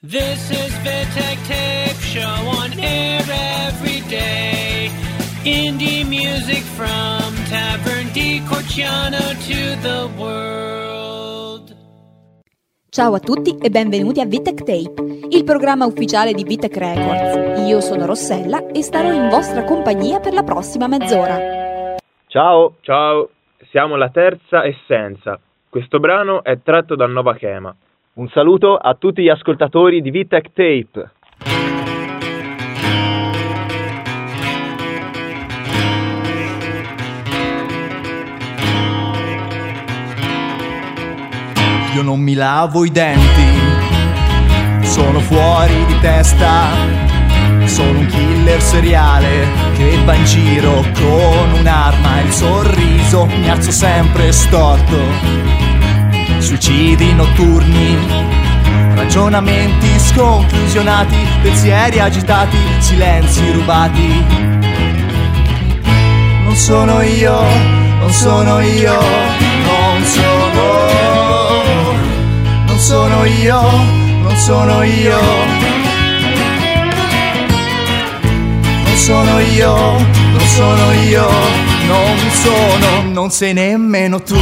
This is Vitek Tape Show on air every day. Indie music from Tavern di Corciano to the world. Ciao a tutti e benvenuti a Vitek Tape, il programma ufficiale di Vitek Records. Io sono Rossella e starò in vostra compagnia per la prossima mezz'ora. Ciao, siamo la Terza Essenza. Questo brano è tratto dal Nova Chema. Un saluto a tutti gli ascoltatori di Vitek Tape. Io non mi lavo i denti, sono fuori di testa, sono un killer seriale che va in giro con un'arma e il sorriso mi alzo sempre storto. Suicidi notturni, ragionamenti sconclusionati, pensieri agitati, silenzi rubati. Non sono io, non sono io, non sono io, non sono io, non sono io, non sono io, non sei nemmeno tu.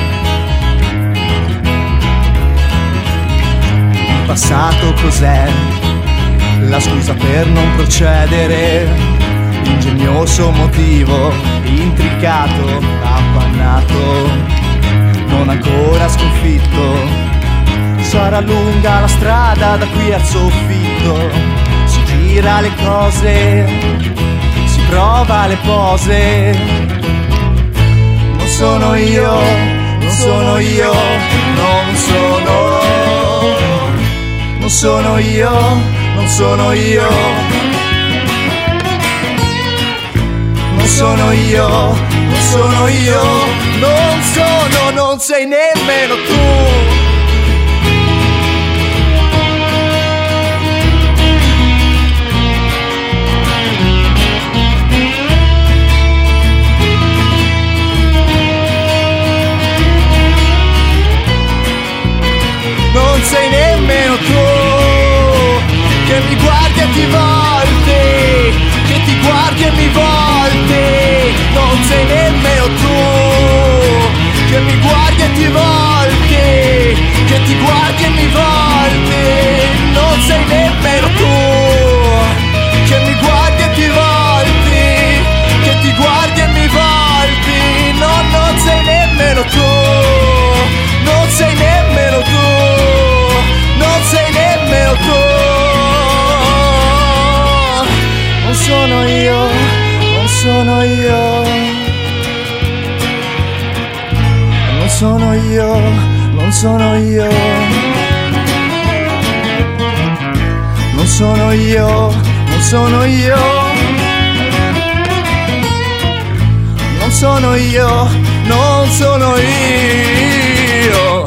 Il passato cos'è? La scusa per non procedere, ingegnoso motivo, intricato, appannato, non ancora sconfitto. Sarà lunga la strada da qui al soffitto, si gira le cose, si prova le pose. Non sono io, non sono io, non sono io, non sono io, non sono io, non sono io, non sei nemmeno tu. Non sei nemmeno tu, che mi guardi e ti volti, che ti guardi e mi volti. Non sei nemmeno tu, che mi guardi e ti volti, che ti guardi e mi volti. Non sei nemmeno tu, che mi guardi e ti volti, che ti guardi e mi volti. No, non sei nemmeno tu, non sei nemmeno tu, non sei nemmeno tu. Non sono io, non sono io, non sono io, non sono io, non sono io, non sono io, non sono io, non sono io.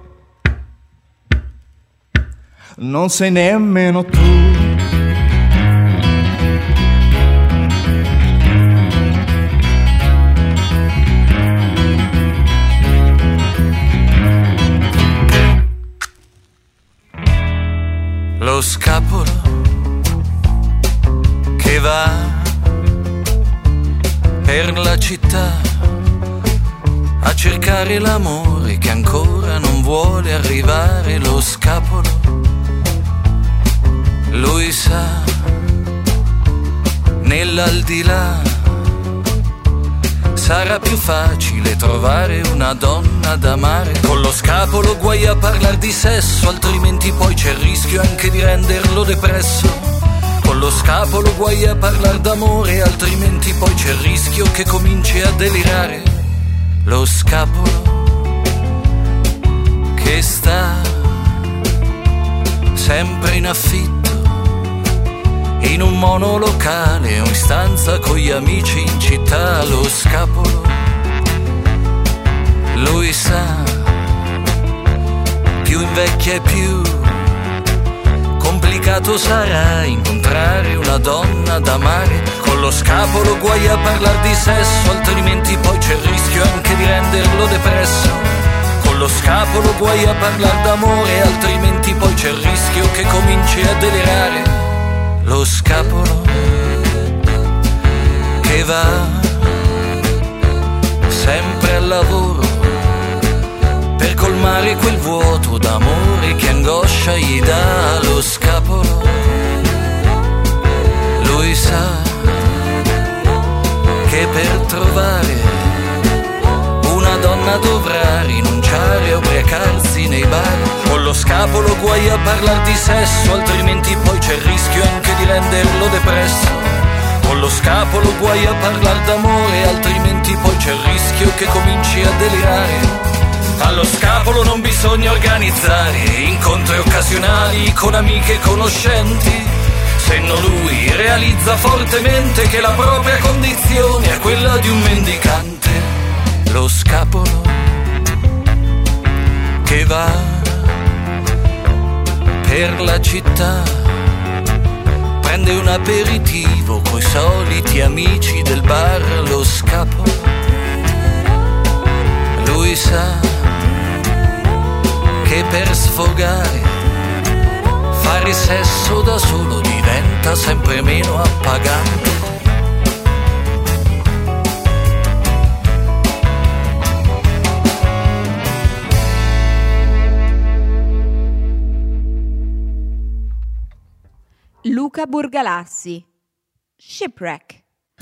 Non sei nemmeno tu. Lo scapolo che va per la città a cercare l'amore che ancora non vuole arrivare. Lo scapolo, lui sa, nell'aldilà sarà più facile trovare una donna da amare. Con lo scapolo guai a parlar di sesso, altrimenti poi c'è il rischio anche di renderlo depresso. Con lo scapolo guai a parlar d'amore, altrimenti poi c'è il rischio che cominci a delirare. Lo scapolo che sta sempre in affitto in un monolocale o in stanza con gli amici in città. Lo scapolo, lui sa, più invecchia e più complicato sarà incontrare una donna da amare. Con lo scapolo guai a parlar di sesso, altrimenti poi c'è il rischio anche di renderlo depresso. Con lo scapolo guai a parlar d'amore, altrimenti poi c'è il rischio che cominci cominci a delirare, lo scapolo che va sempre al lavoro per colmare quel vuoto d'amore che angoscia gli dà lo scapolo. Lui sa che per trovare una donna dovrà rinunciare a ubriacarsi nei bar. Con lo scapolo guai a parlar di sesso, altrimenti poi c'è il rischio anche di renderlo depresso. Con lo scapolo guai a parlar d'amore, altrimenti poi c'è il rischio che cominci a delirare. Allo scapolo non bisogna organizzare incontri occasionali con amiche e conoscenti, se non lui realizza fortemente che la propria condizione è quella di un mendicante. Lo scapolo che va per la città, prende un aperitivo coi soliti amici del bar. Lo scapolo, lui sa che per sfogare fare sesso da solo diventa sempre meno appagante. Luca Burgalassi, Shipwreck.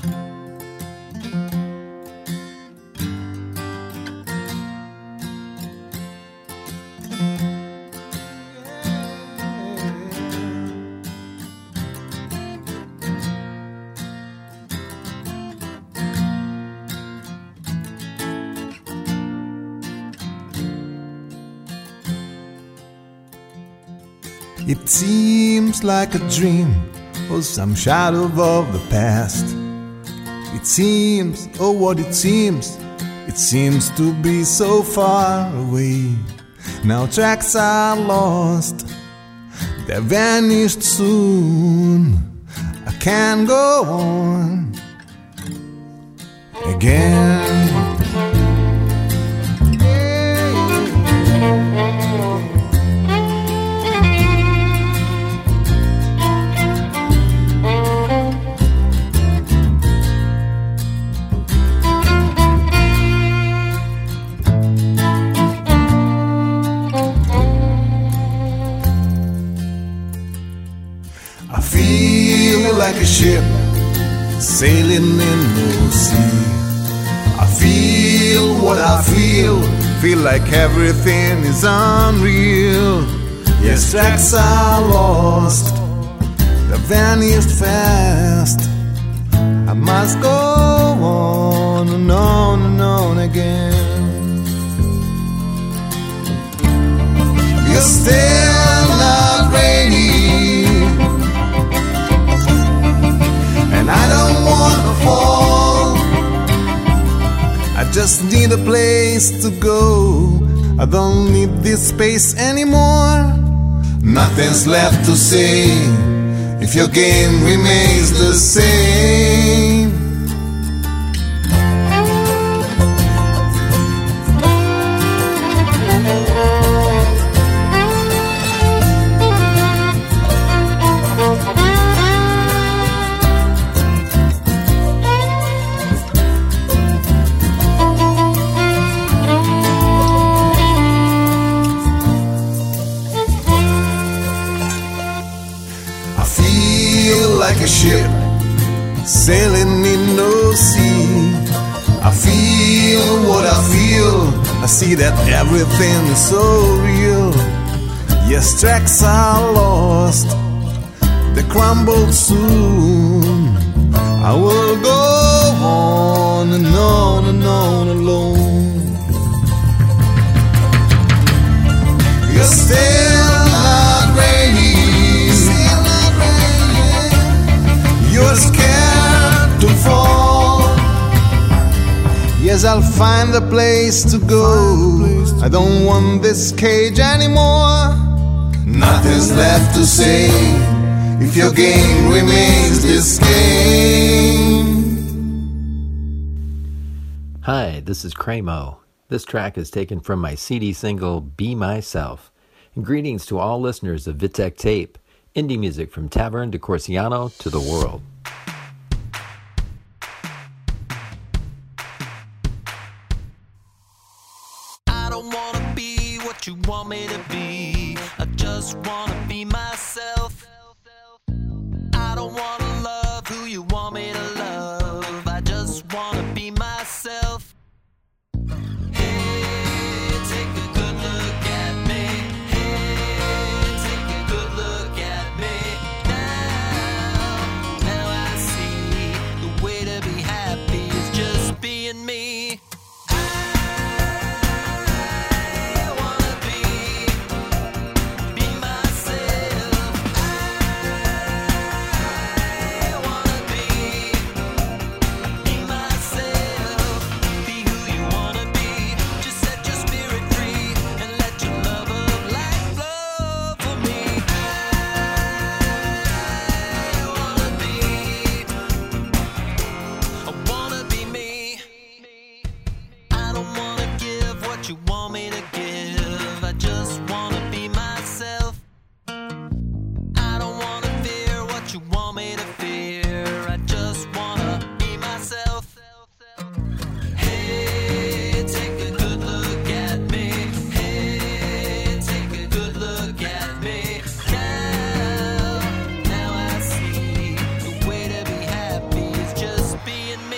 It seems like a dream or some shadow of the past. It seems, oh what it seems to be so far away. Now tracks are lost, they're vanished soon. I can't go on again. Like a ship sailing in the sea. I feel what I feel like everything is unreal. Yes, tracks are lost, they vanished fast. I must go on and on and on again. You're still not ready, and I don't wanna fall. I just need a place to go. I don't need this space anymore. Nothing's left to say if your game remains the same. A ship sailing in no sea. I feel what I feel. I see that everything is so real. Yes, tracks are lost, they crumble soon. I will go on and on and on alone. You're still not ready, you're scared to fall. Yes, I'll find a place to go. I don't want this cage anymore. Nothing's left to say if your game remains this game. Hi, this is Cremo. This track is taken from my CD single, Be Myself. And greetings to all listeners of Vitek Tape. Indie music from Tavern di Corsiano to the world. I don't wanna be what you want me to be. I just wanna be myself. I don't wanna love who you want me to love. I just wanna be myself. Hey, take a good look at me. Hey, take a good look at me. Now I see the way to be happy is just being me. You want me to give, I just wanna be myself. I don't wanna fear what you want me to fear, I just wanna be myself. Hey, take a good look at me. Hey, take a good look at me. Now I see the way to be happy is just being me.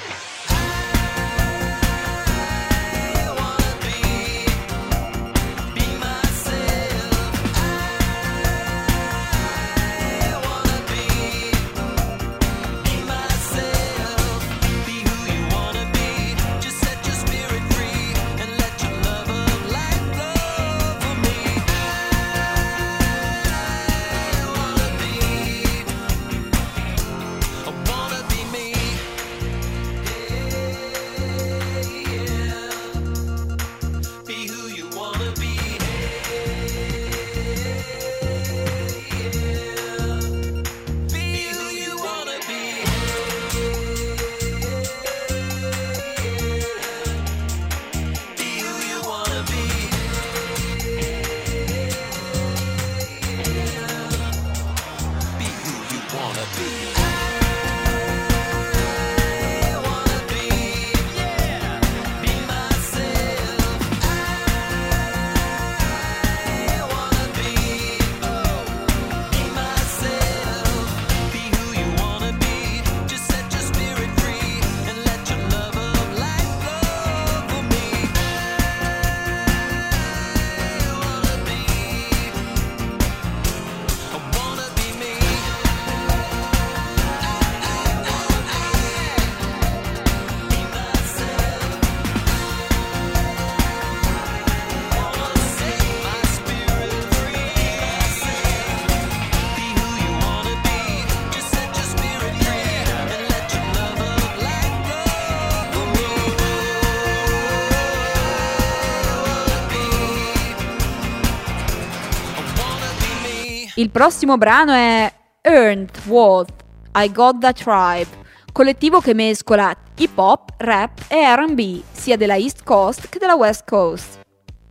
Il prossimo brano è Earned Worth, I Got That Tribe, collettivo che mescola hip hop, rap e R&B, sia della East Coast che della West Coast.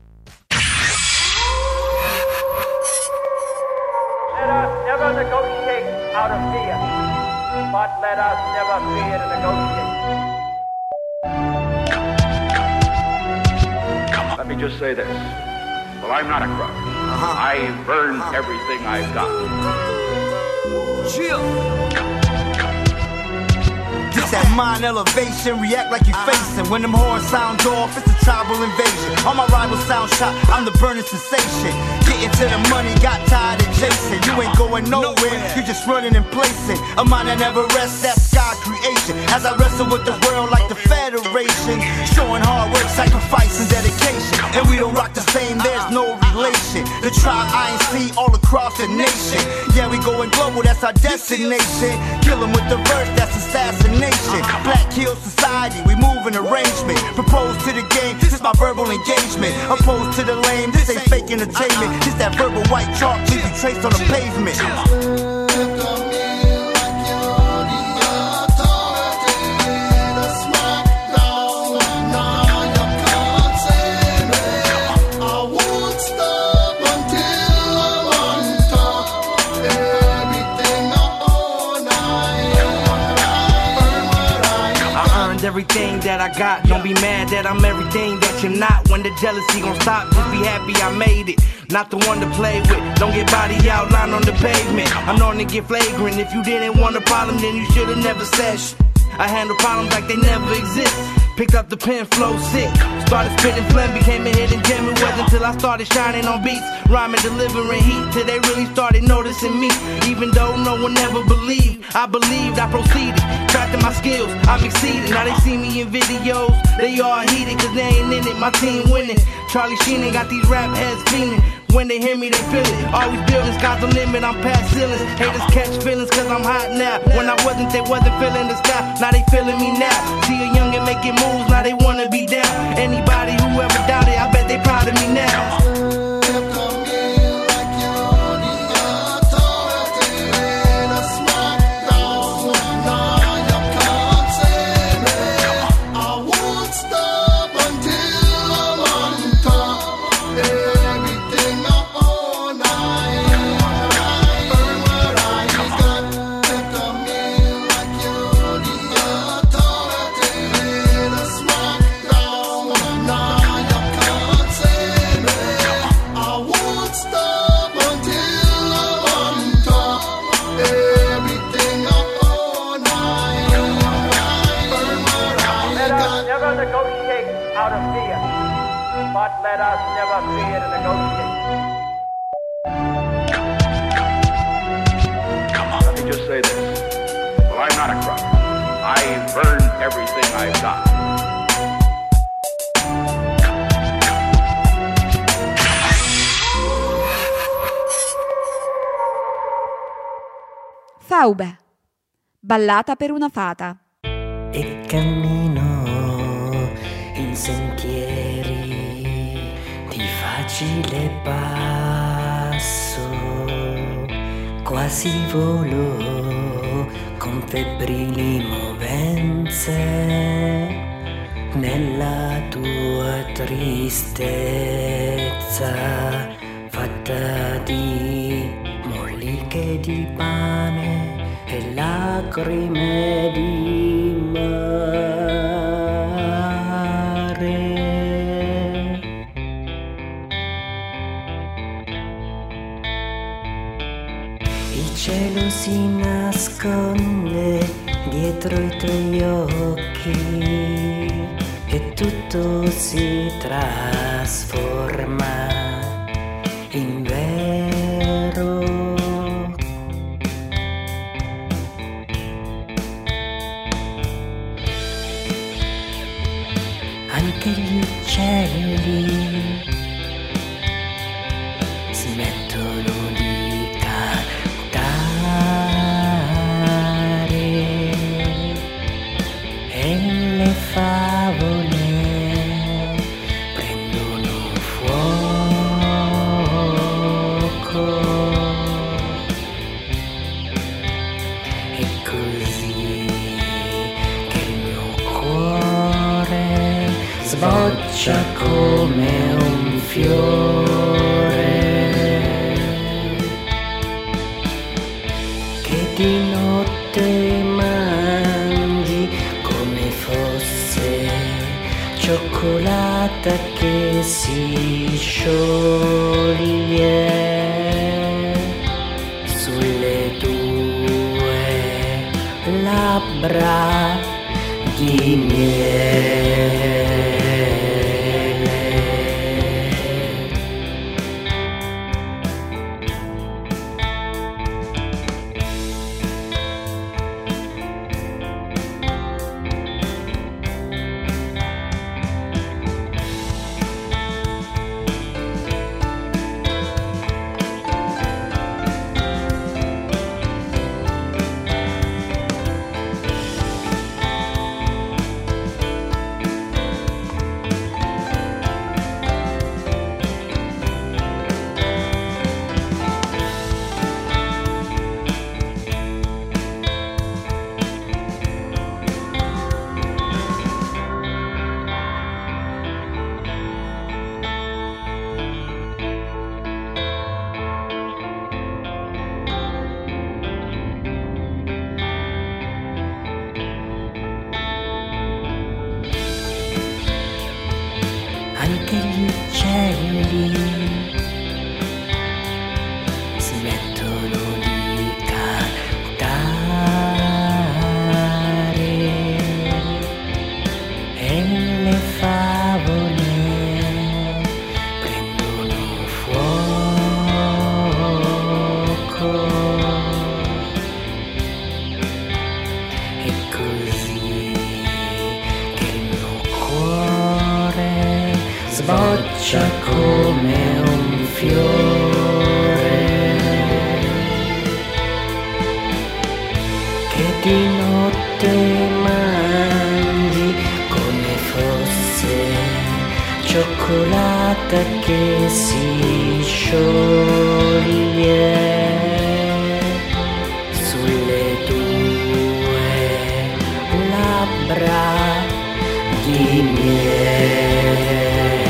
Let us never negotiate out of fear, but let us never fear to negotiate. Let me just say this. Well, I'm not a crook. I've earned everything I've got. Chill. It's that mind elevation, react like you facing. When them horns sound off, it's a tribal invasion. All my rivals sound shot, I'm the burning sensation. Getting to the money, got tired of chasing. You ain't going nowhere, you just running and placing. A mind that never rests, that's God creation. As I wrestle with the world like the Federation, showing hard work, sacrifice and dedication. And we don't rock the same, there's no relation. The tribe INC all across the nation. Yeah, we going global, that's our destination. Kill 'em with the verse, that's assassination. Black kill society, we move in arrangement. Propose to the game, this is my verbal engagement. Opposed to the lame, this ain't fake entertainment. This that verbal white chalk, leave you traced on the pavement. everything that I got. Don't be mad that I'm everything that you're not. When the jealousy gon' stop, just be happy I made it. Not the one to play with. Don't get body outlined on the pavement. I'm known to get flagrant. If you didn't want a problem, then you should've never said shit. I handle problems like they never exist. Picked up the pen, flow sick. Started spitting phlegm, became a hidden gem. It wasn't until I started shining on beats, rhyming, delivering heat, till they really started noticing me. Even though no one ever believed, I believed, I proceeded. Crafting my skills, I've exceeded. Now they see me in videos, they all heated, cause they ain't in it, my team winning. Charlie Sheen got these rap heads feeling. When they hear me, they feel it. Always building, sky's the limit, I'm past ceilings. Haters catch feelings, cause I'm hot now. When I wasn't, they wasn't feeling the style. Now they feeling me now. See a youngin' making moves, now they wanna be down. Anybody who ever doubted, I bet they proud of me now. Let us never fear to negotiate. Let me just say this. Well, I'm not a crook. I've earned everything I've got. Faube. Ballata per una fata. E cammino in sentieri di facile passo, quasi volo con febbrili movenze nella tua tristezza, fatta di molliche di pane e lacrime di mare. Il cielo si nasconde dietro i tuoi occhi e tutto si trasforma in vero. Anche gli uccelli smettono di cantare e le favole prendono fuoco. È così che il mio cuore sboccia come un fiore che di notte mangi come fosse cioccolata che si scioglie sulle tue labbra di miele. che gli uccelli smettono di cantare e le favole prendono fuoco. E così che il mio cuore sboccia come un fiore che di notte mangi come fosse cioccolata che si scioglie sulle tue labbra di miele.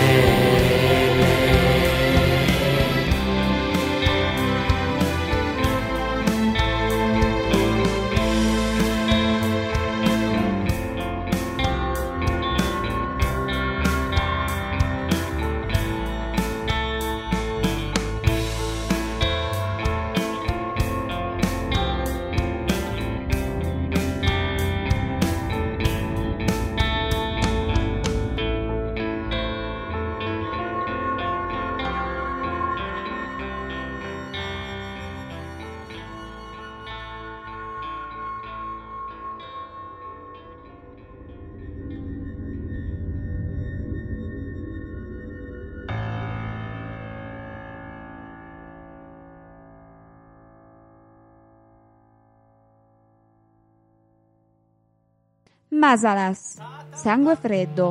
Masalas, sangue freddo.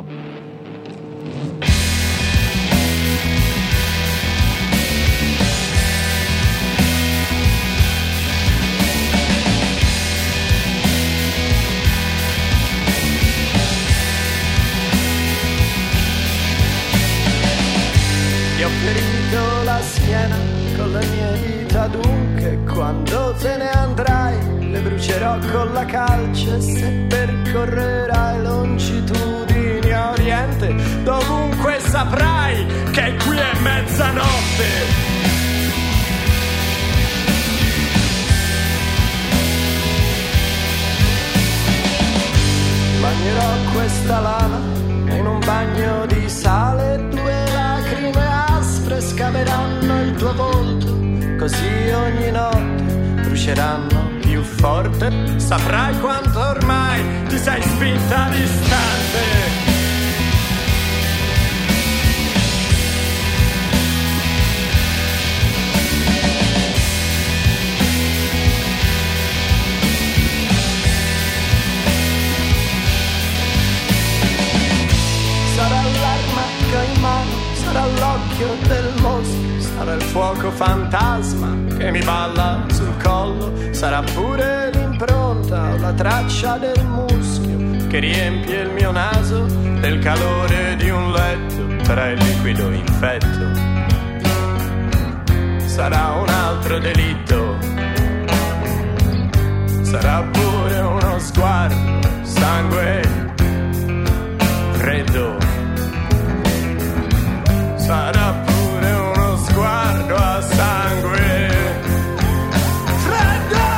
Ti ho ferito la schiena con le mie dita, dunque quando te ne andrai le brucerò con la calce. Se percorrerai longitudini a oriente, dovunque saprai che qui è mezzanotte. Bagnerò questa lana in un bagno di sale, due lacrime aspre scaveranno il tuo volto, così ogni notte bruceranno più forte. Saprai quanto ormai ti sei spinta distante. Sarà l'armacca in mano, sarà l'occhio del mostro, sarà il fuoco fantasma che mi balla sul collo, sarà pure l'impronta o la traccia del muschio che riempie il mio naso del calore di un letto tra il liquido infetto. Sarà un altro delitto, sarà pure uno sguardo, sangue freddo. Sarà pure uno sguardo a sangue freddo.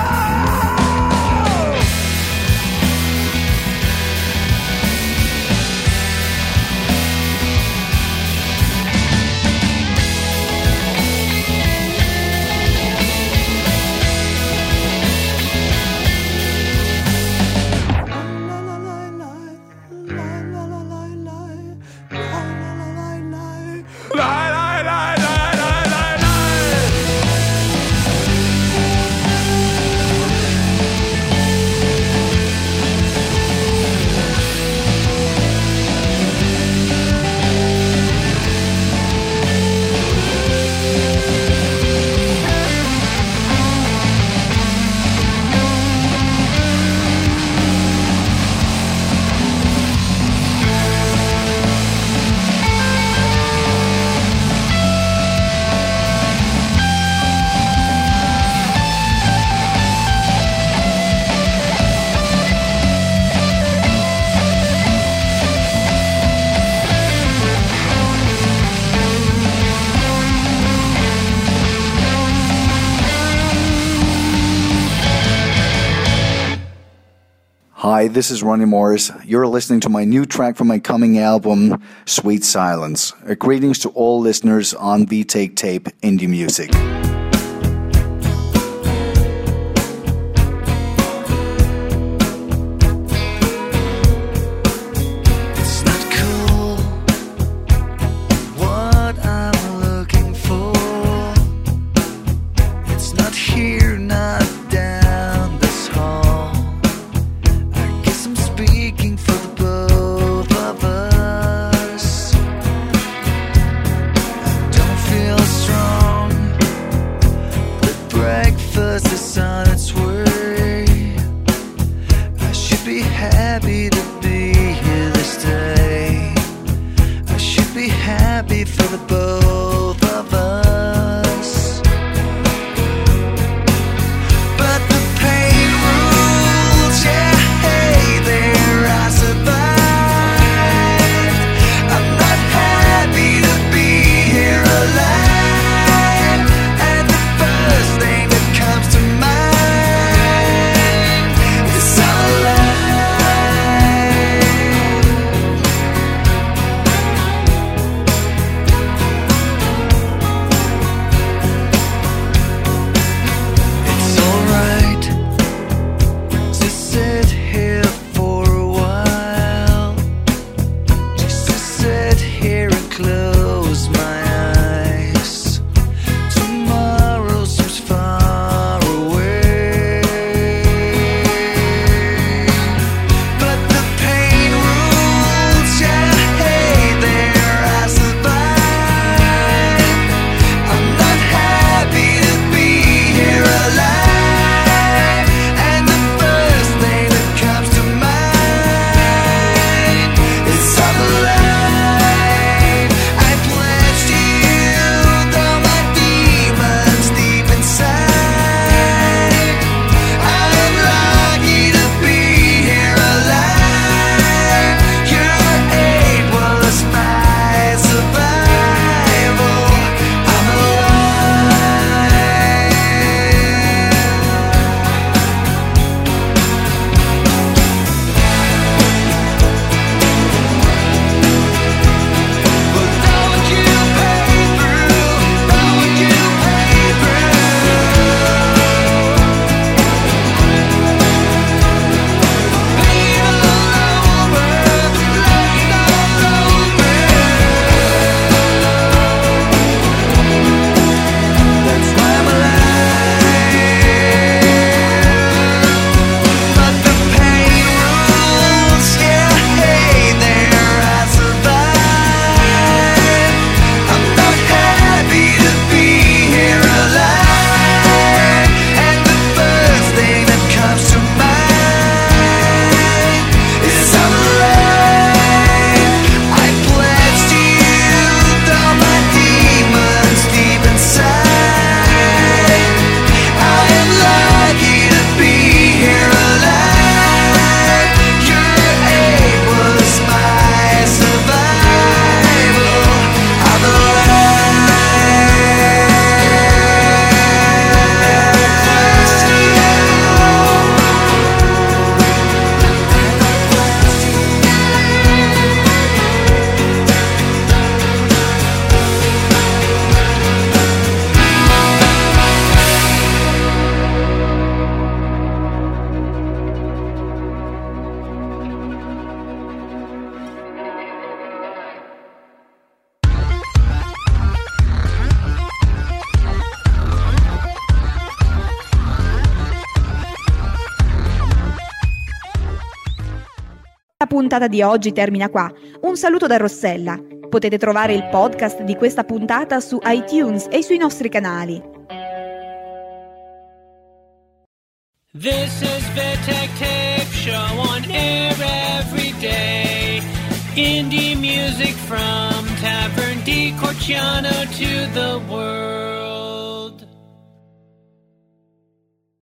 Hi, this is Ronnie Morris. You're listening to my new track from my coming album, Sweet Silence. Greetings to all listeners on V-Take Tape Indie Music. La puntata di oggi termina qua. Un saluto da Rossella. Potete trovare il podcast di questa puntata su iTunes e sui nostri canali. This is VTech Tape Show on air every day. Indie music from Tavern di Corciano to the world.